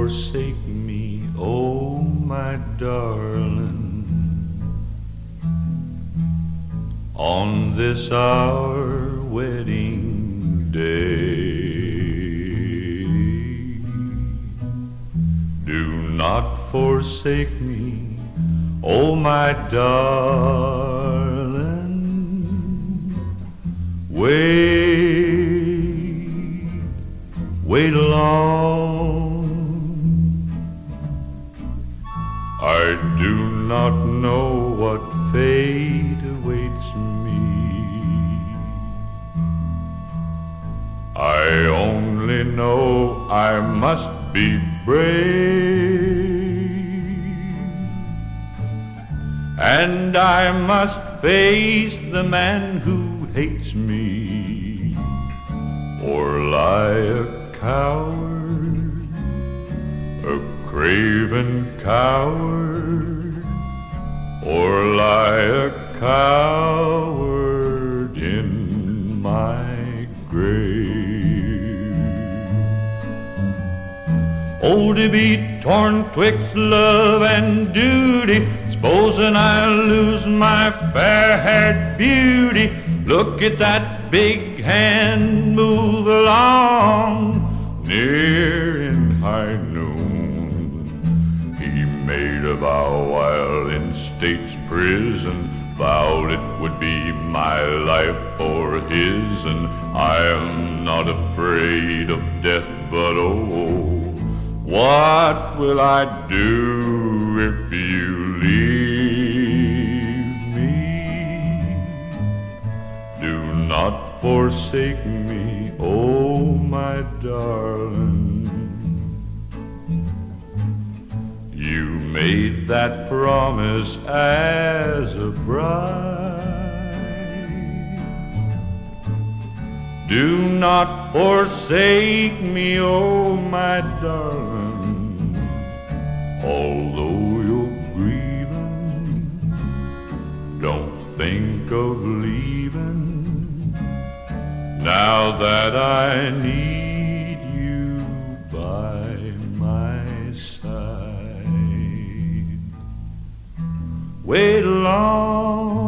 forsake me, oh my darling, on this our wedding day. Do not forsake me, oh my darling, wait long. I do not know what fate awaits me. I only know I must be brave, and I must face the man who hates me, or lie a coward, a craven coward, or lie a coward in my grave. Oh, to be torn twixt love and duty, supposing I lose my fair-haired beauty. Look at that big hand move along, near in high noon. He made a vow while in state's prison, vowed it would be my life for his, and I am not afraid of death, but oh, what will I do if you leave me? Do not forsake me, oh my darling. You made that promise as a bride. Do not forsake me, oh my darling, although you're grieving. Don't think of leaving, now that I need you by my side. Wait long.